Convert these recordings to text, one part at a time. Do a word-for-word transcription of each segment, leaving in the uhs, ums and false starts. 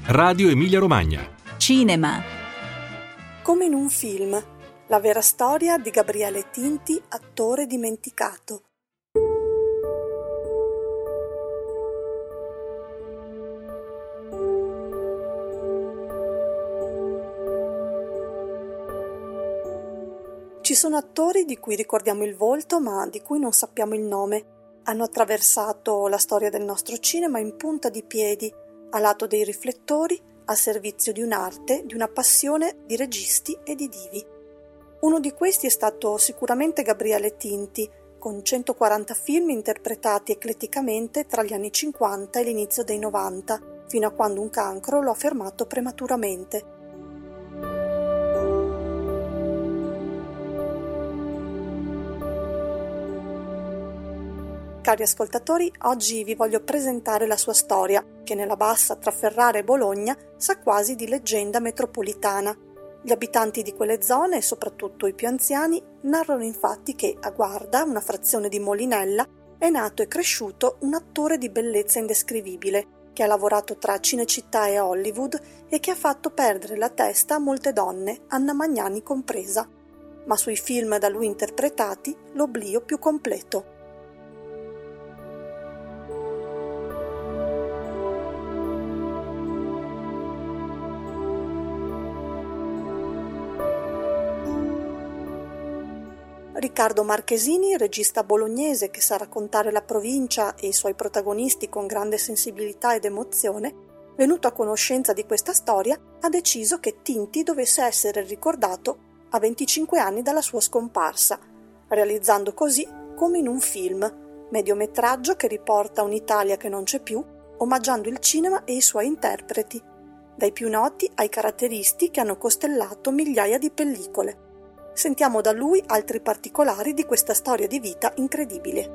Radio Emilia Romagna. Cinema. Come in un film, la vera storia di Gabriele Tinti, attore dimenticato. Ci sono attori di cui ricordiamo il volto ma di cui non sappiamo il nome. Hanno attraversato la storia del nostro cinema in punta di piedi, a lato dei riflettori, a servizio di un'arte, di una passione di registi e di divi. Uno di questi è stato sicuramente Gabriele Tinti, con centoquaranta film interpretati ecletticamente tra gli anni cinquanta e l'inizio dei novanta, fino a quando un cancro lo ha fermato prematuramente. Cari ascoltatori, oggi vi voglio presentare la sua storia, che nella bassa tra Ferrara e Bologna sa quasi di leggenda metropolitana. Gli abitanti di quelle zone, e soprattutto i più anziani, narrano infatti che a Guarda, una frazione di Molinella, è nato e cresciuto un attore di bellezza indescrivibile, che ha lavorato tra Cinecittà e Hollywood e che ha fatto perdere la testa a molte donne, Anna Magnani compresa. Ma sui film da lui interpretati, l'oblio più completo. Riccardo Marchesini, regista bolognese che sa raccontare la provincia e i suoi protagonisti con grande sensibilità ed emozione, venuto a conoscenza di questa storia, ha deciso che Tinti dovesse essere ricordato a venticinque anni dalla sua scomparsa, realizzando così Come in un film, mediometraggio che riporta un'Italia che non c'è più, omaggiando il cinema e i suoi interpreti, dai più noti ai caratteristi che hanno costellato migliaia di pellicole. Sentiamo da lui altri particolari di questa storia di vita incredibile.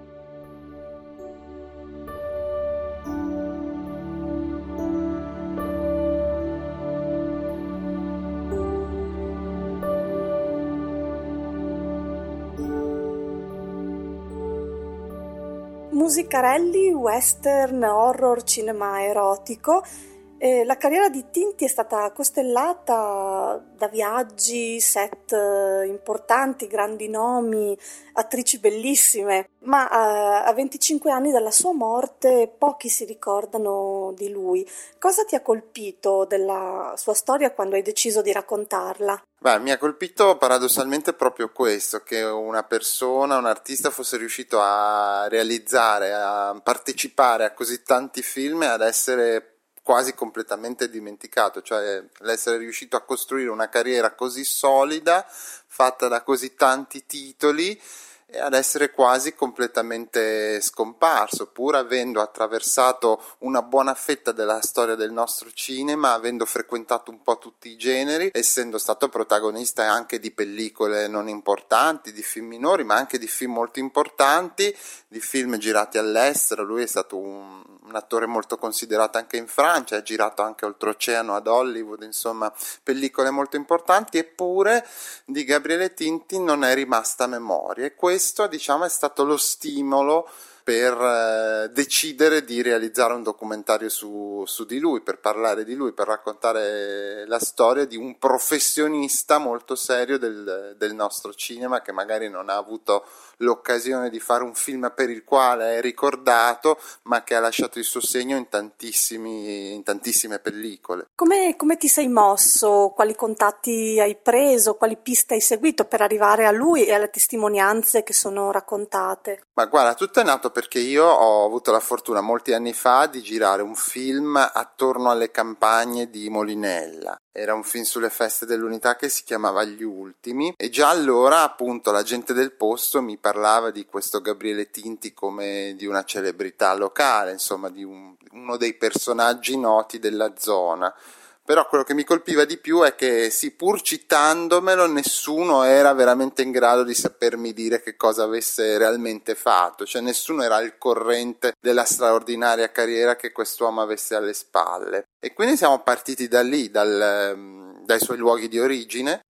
Musicarelli, western, horror, cinema erotico. Eh, la carriera di Tinti è stata costellata da viaggi, set eh, importanti, grandi nomi, attrici bellissime, ma eh, a venticinque anni dalla sua morte pochi si ricordano di lui. Cosa ti ha colpito della sua storia quando hai deciso di raccontarla? Beh, mi ha colpito paradossalmente proprio questo, che una persona, un artista fosse riuscito a realizzare, a partecipare a così tanti film e ad essere quasi completamente dimenticato, cioè l'essere riuscito a costruire una carriera così solida, fatta da così tanti titoli, e ad essere quasi completamente scomparso, pur avendo attraversato una buona fetta della storia del nostro cinema, avendo frequentato un po' tutti i generi, essendo stato protagonista anche di pellicole non importanti, di film minori, ma anche di film molto importanti, di film girati all'estero. Lui è stato un, un attore molto considerato anche in Francia, ha girato anche oltreoceano ad Hollywood, insomma pellicole molto importanti, eppure di Gabriele Tinti non è rimasta memoria, e questo diciamo è stato lo stimolo per eh, decidere di realizzare un documentario su, su di lui, per parlare di lui, per raccontare la storia di un professionista molto serio del, del nostro cinema, che magari non ha avuto l'occasione di fare un film per il quale è ricordato, ma che ha lasciato il suo segno in tantissimi in tantissime pellicole. Come, come ti sei mosso? Quali contatti hai preso? Quali piste hai seguito per arrivare a lui e alle testimonianze che sono raccontate? Ma guarda, tutto è nato perché io ho avuto la fortuna molti anni fa di girare un film attorno alle campagne di Molinella. Era un film sulle feste dell'unità che si chiamava Gli Ultimi, e già allora appunto la gente del posto mi parlava di questo Gabriele Tinti come di una celebrità locale, insomma di un, uno dei personaggi noti della zona. Però quello che mi colpiva di più è che, sì, pur citandomelo, nessuno era veramente in grado di sapermi dire che cosa avesse realmente fatto, cioè nessuno era al corrente della straordinaria carriera che quest'uomo avesse alle spalle. E quindi siamo partiti da lì, dal, dai suoi luoghi di origine,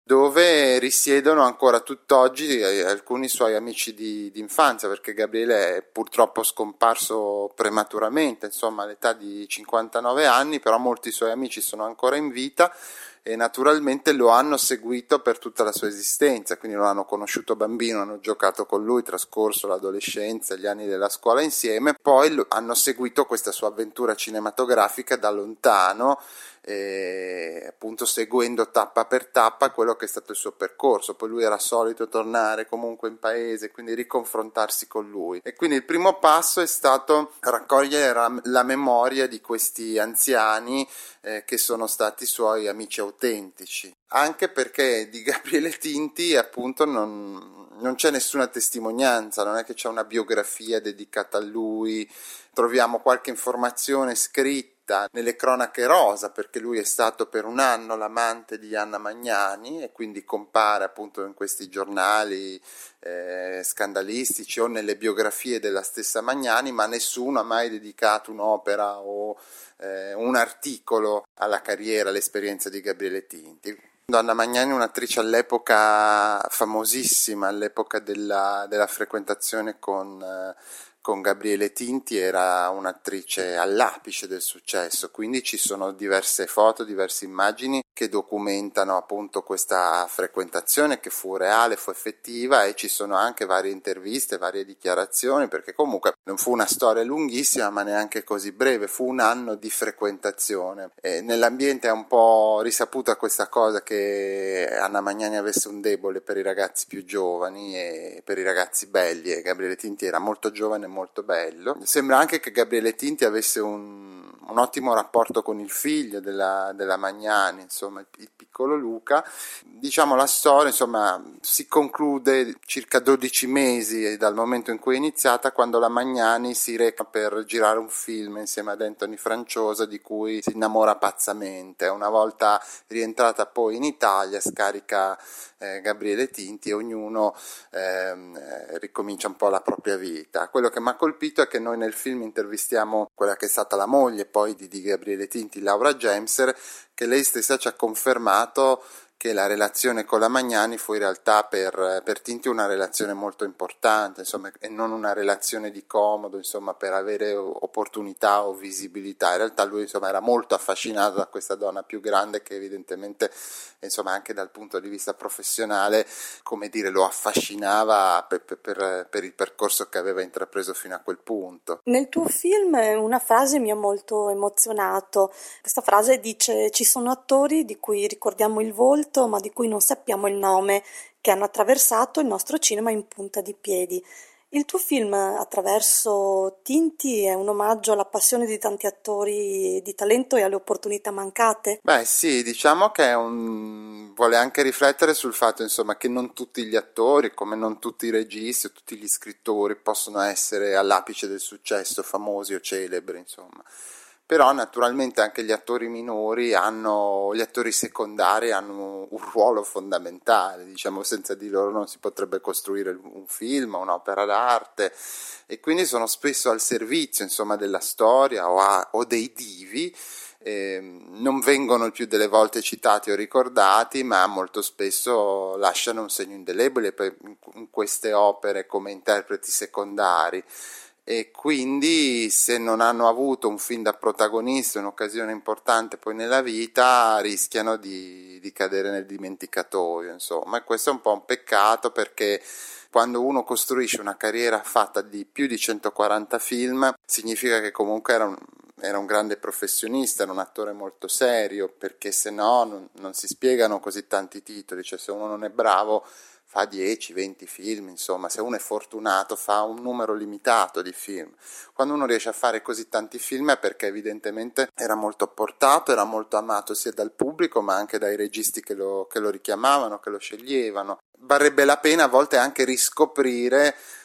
dove risiedono ancora tutt'oggi alcuni suoi amici di, di infanzia, perché Gabriele è purtroppo scomparso prematuramente, insomma all'età di cinquantanove anni, però molti suoi amici sono ancora in vita e naturalmente lo hanno seguito per tutta la sua esistenza, quindi lo hanno conosciuto bambino, hanno giocato con lui, trascorso l'adolescenza, gli anni della scuola insieme, poi lo, hanno seguito questa sua avventura cinematografica da lontano, e appunto seguendo tappa per tappa quello che è stato il suo percorso. Poi lui era solito tornare comunque in paese, quindi riconfrontarsi con lui, e quindi il primo passo è stato raccogliere la memoria di questi anziani eh, che sono stati suoi amici autentici, anche perché di Gabriele Tinti appunto non, non c'è nessuna testimonianza, non è che c'è una biografia dedicata a lui. Troviamo qualche informazione scritta nelle cronache rosa, perché lui è stato per un anno l'amante di Anna Magnani e quindi compare appunto in questi giornali eh, scandalistici o nelle biografie della stessa Magnani, ma nessuno ha mai dedicato un'opera o eh, un articolo alla carriera, all'esperienza di Gabriele Tinti. Anna Magnani è un'attrice all'epoca famosissima, all'epoca della, della frequentazione con eh, con Gabriele Tinti, era un'attrice all'apice del successo, quindi ci sono diverse foto, diverse immagini che documentano appunto questa frequentazione che fu reale, fu effettiva, e ci sono anche varie interviste, varie dichiarazioni, perché comunque non fu una storia lunghissima ma neanche così breve, fu un anno di frequentazione. E nell'ambiente è un po' risaputa questa cosa che Anna Magnani avesse un debole per i ragazzi più giovani e per i ragazzi belli, e Gabriele Tinti era molto giovane, molto bello. Sembra anche che Gabriele Tinti avesse un, un ottimo rapporto con il figlio della, della Magnani, insomma il, il piccolo Luca. Diciamo la storia insomma si conclude circa dodici mesi dal momento in cui è iniziata, quando la Magnani si reca per girare un film insieme ad Anthony Franciosa, di cui si innamora pazzamente. Una volta rientrata poi in Italia scarica eh, Gabriele Tinti e ognuno eh, ricomincia un po' la propria vita. Quello che mi ha colpito è che noi nel film intervistiamo quella che è stata la moglie poi di, di Gabriele Tinti, Laura Gemser, che lei stessa ci ha confermato che la relazione con la Magnani fu in realtà per, per Tinti una relazione molto importante, insomma, e non una relazione di comodo, insomma, per avere opportunità o visibilità. In realtà lui insomma era molto affascinato da questa donna più grande, che evidentemente insomma anche dal punto di vista professionale, come dire, lo affascinava per, per, per il percorso che aveva intrapreso fino a quel punto. Nel tuo film una frase mi ha molto emozionato. Questa frase dice: ci sono attori di cui ricordiamo il volto ma di cui non sappiamo il nome, che hanno attraversato il nostro cinema in punta di piedi. Il tuo film, attraverso Tinti, è un omaggio alla passione di tanti attori di talento e alle opportunità mancate? Beh sì, diciamo che è un... vuole anche riflettere sul fatto insomma che non tutti gli attori, come non tutti i registi o tutti gli scrittori possono essere all'apice del successo, famosi o celebri, insomma. Però naturalmente anche gli attori minori hanno, gli attori secondari hanno un ruolo fondamentale, diciamo, senza di loro non si potrebbe costruire un film, un'opera d'arte, e quindi sono spesso al servizio insomma della storia o, a, o dei divi. Eh, non vengono il più delle volte citati o ricordati, ma molto spesso lasciano un segno indelebile in queste opere come interpreti secondari. E quindi se non hanno avuto un film da protagonista, un'occasione importante poi nella vita, rischiano di, di cadere nel dimenticatoio, insomma, e questo è un po' un peccato, perché quando uno costruisce una carriera fatta di più di centoquaranta film, significa che comunque era un, era un grande professionista, era un attore molto serio, perché se no non, non si spiegano così tanti titoli, cioè se uno non è bravo fa dieci venti film, insomma, se uno è fortunato fa un numero limitato di film. Quando uno riesce a fare così tanti film è perché evidentemente era molto portato, era molto amato sia dal pubblico ma anche dai registi che lo, che lo richiamavano, che lo sceglievano. Varrebbe la pena a volte anche riscoprire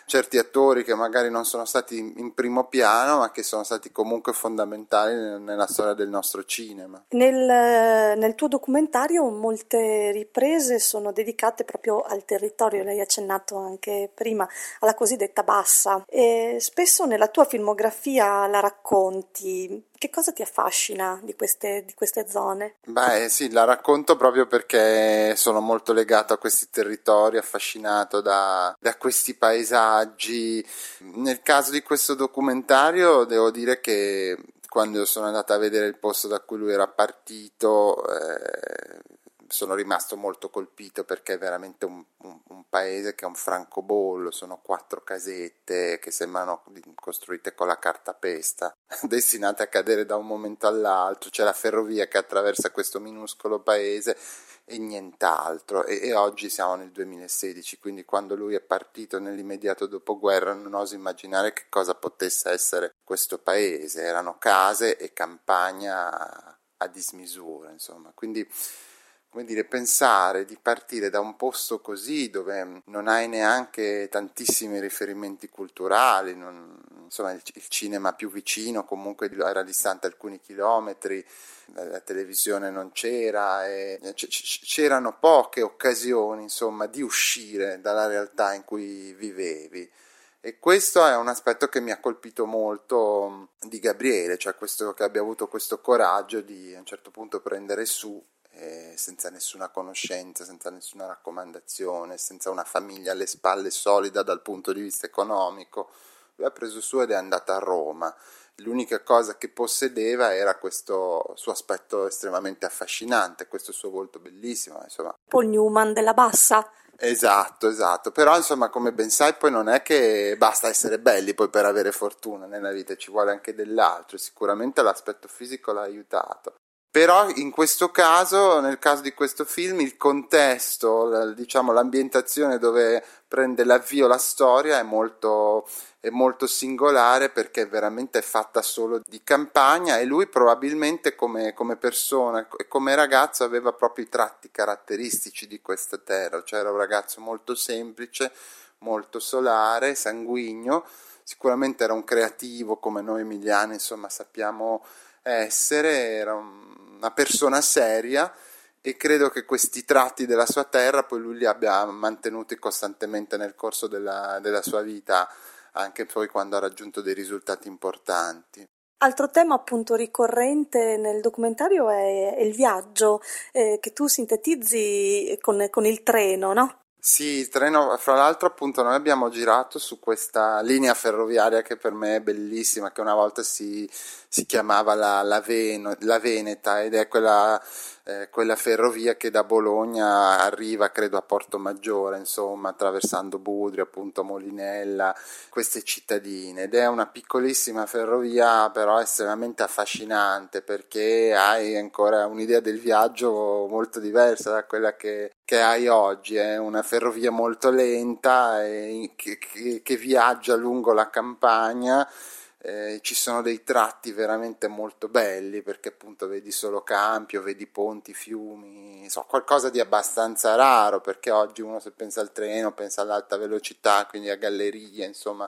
certi attori che magari non sono stati in primo piano, ma che sono stati comunque fondamentali nella storia del nostro cinema. Nel, nel tuo documentario molte riprese sono dedicate proprio al territorio, lei ha accennato anche prima, alla cosiddetta bassa, e spesso nella tua filmografia la racconti. Che cosa ti affascina di queste, di queste zone? Beh, sì, la racconto proprio perché sono molto legato a questi territori, affascinato da, da questi paesaggi. Nel caso di questo documentario, devo dire che quando sono andato a vedere il posto da cui lui era partito, eh, sono rimasto molto colpito perché è veramente un, un, un paese che è un francobollo, sono quattro casette che sembrano costruite con la cartapesta, destinate a cadere da un momento all'altro, c'è la ferrovia che attraversa questo minuscolo paese e nient'altro, e, e oggi siamo nel duemilasedici, quindi quando lui è partito nell'immediato dopoguerra non oso immaginare che cosa potesse essere questo paese, erano case e campagna a dismisura, insomma, quindi come dire, pensare di partire da un posto così dove non hai neanche tantissimi riferimenti culturali, non, insomma il, il cinema più vicino comunque era distante alcuni chilometri, la televisione non c'era e c- c- c'erano poche occasioni insomma di uscire dalla realtà in cui vivevi. E questo è un aspetto che mi ha colpito molto di Gabriele, cioè questo, che abbia avuto questo coraggio di a un certo punto prendere su, eh, senza nessuna conoscenza, senza nessuna raccomandazione, senza una famiglia alle spalle solida dal punto di vista economico. Lui ha preso su ed è andato a Roma. L'unica cosa che possedeva era questo suo aspetto estremamente affascinante, questo suo volto bellissimo, insomma. Paul Newman della Bassa. Esatto, esatto, però insomma come ben sai poi non è che basta essere belli poi per avere fortuna nella vita, ci vuole anche dell'altro, sicuramente l'aspetto fisico l'ha aiutato. Però in questo caso, nel caso di questo film, il contesto, diciamo l'ambientazione dove prende l'avvio la storia è molto, è molto singolare perché veramente è fatta solo di campagna e lui probabilmente come, come persona e come ragazzo aveva proprio i tratti caratteristici di questa terra, cioè era un ragazzo molto semplice, molto solare, sanguigno, sicuramente era un creativo come noi emiliani insomma sappiamo essere, era una persona seria e credo che questi tratti della sua terra poi lui li abbia mantenuti costantemente nel corso della, della sua vita, anche poi quando ha raggiunto dei risultati importanti. Altro tema appunto ricorrente nel documentario è, è il viaggio eh, che tu sintetizzi con, con il treno, no? Sì, il treno, fra l'altro appunto noi abbiamo girato su questa linea ferroviaria che per me è bellissima, che una volta si, si chiamava la, la, Veno, la Veneta ed è quella, eh, quella ferrovia che da Bologna arriva credo a Porto Maggiore, insomma attraversando Budrio, appunto Molinella, queste cittadine ed è una piccolissima ferrovia però estremamente affascinante perché hai ancora un'idea del viaggio molto diversa da quella che che hai oggi, è una ferrovia molto lenta e che, che, che viaggia lungo la campagna, eh, ci sono dei tratti veramente molto belli perché appunto vedi solo campi o vedi ponti, fiumi, so, qualcosa di abbastanza raro perché oggi uno se pensa al treno pensa all'alta velocità, quindi a gallerie, insomma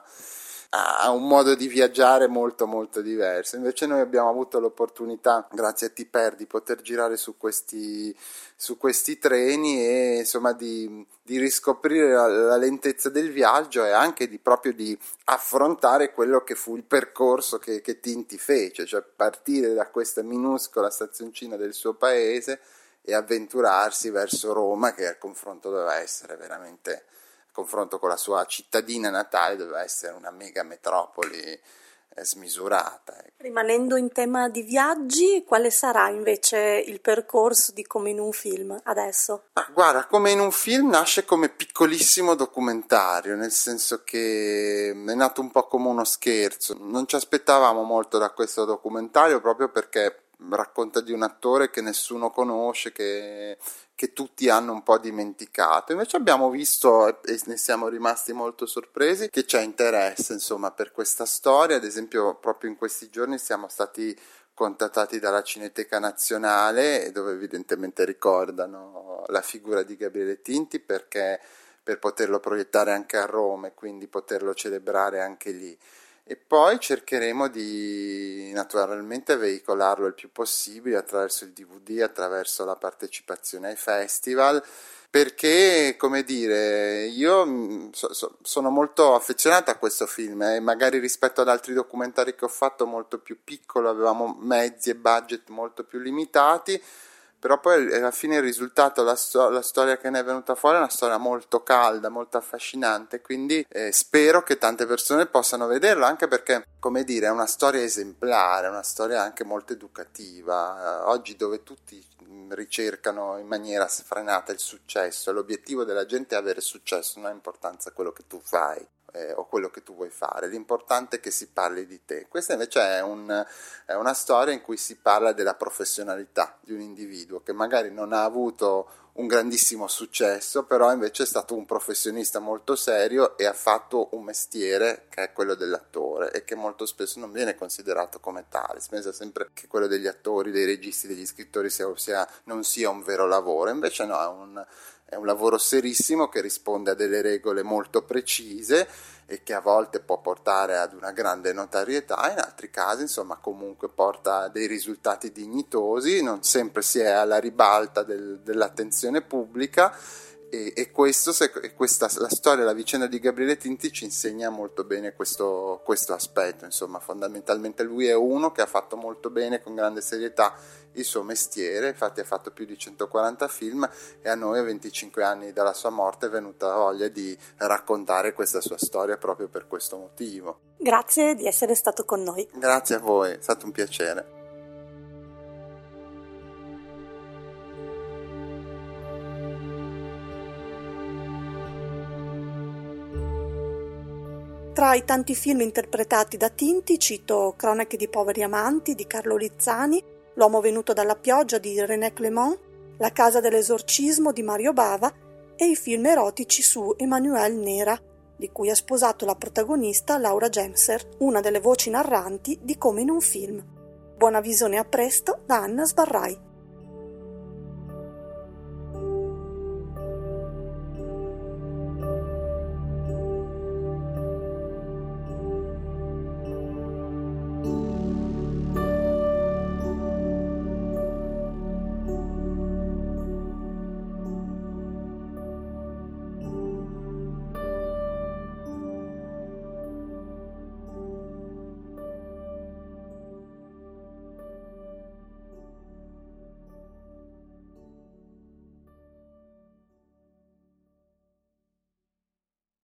ha un modo di viaggiare molto molto diverso. Invece noi abbiamo avuto l'opportunità, grazie a Tiper, di poter girare su questi, su questi treni e insomma di, di riscoprire la, la lentezza del viaggio e anche di proprio di affrontare quello che fu il percorso che, che Tinti fece, cioè partire da questa minuscola stazioncina del suo paese e avventurarsi verso Roma, che al confronto doveva essere veramente, confronto con la sua cittadina natale, doveva essere una mega metropoli eh, smisurata. Rimanendo in tema di viaggi, quale sarà invece il percorso di Come in un film adesso? Ah, guarda, Come in un film nasce come piccolissimo documentario, nel senso che è nato un po' come uno scherzo. Non ci aspettavamo molto da questo documentario proprio perché racconta di un attore che nessuno conosce, che, che tutti hanno un po' dimenticato. Invece abbiamo visto e ne siamo rimasti molto sorpresi che c'è interesse insomma per questa storia. Ad esempio proprio in questi giorni siamo stati contattati dalla Cineteca Nazionale dove evidentemente ricordano la figura di Gabriele Tinti perché per poterlo proiettare anche a Roma e quindi poterlo celebrare anche lì. E poi cercheremo di naturalmente veicolarlo il più possibile attraverso il D V D, attraverso la partecipazione ai festival, perché, come dire, io so, so, sono molto affezionato a questo film e eh, magari rispetto ad altri documentari che ho fatto molto più piccolo, avevamo mezzi e budget molto più limitati, però poi alla fine il risultato, la, sto- la storia che ne è venuta fuori è una storia molto calda, molto affascinante, quindi eh, spero che tante persone possano vederlo, anche perché, come dire, è una storia esemplare, è una storia anche molto educativa. Eh, oggi dove tutti ricercano in maniera sfrenata il successo, l'obiettivo della gente è avere successo, non ha importanza quello che tu fai eh, o quello che tu vuoi fare, l'importante è che si parli di te. Questa invece è, un, è una storia in cui si parla della professionalità di un individuo che magari non ha avuto un grandissimo successo, però invece è stato un professionista molto serio e ha fatto un mestiere che è quello dell'attore e che molto spesso non viene considerato come tale. Si pensa sempre che quello degli attori, dei registi, degli scrittori sia, sia, non sia un vero lavoro, invece no, è un, è un lavoro serissimo che risponde a delle regole molto precise e che a volte può portare ad una grande notorietà, in altri casi insomma comunque porta a dei risultati dignitosi, non sempre si è alla ribalta del, dell'attenzione pubblica e, e questo, se, e questa, la storia, la vicenda di Gabriele Tinti ci insegna molto bene questo, questo aspetto, insomma fondamentalmente lui è uno che ha fatto molto bene, con grande serietà, il suo mestiere, infatti ha fatto più di centoquaranta film e a noi a venticinque anni dalla sua morte è venuta voglia di raccontare questa sua storia proprio per questo motivo. Grazie di essere stato con noi. Grazie a voi, è stato un piacere. Tra i tanti film interpretati da Tinti cito Cronache di poveri amanti di Carlo Lizzani, L'uomo venuto dalla pioggia di René Clément, La casa dell'esorcismo di Mario Bava e i film erotici su Emmanuelle Nera, di cui ha sposato la protagonista Laura Gemser, una delle voci narranti di Come in un film. Buona visione, a presto da Anna Sbarrai.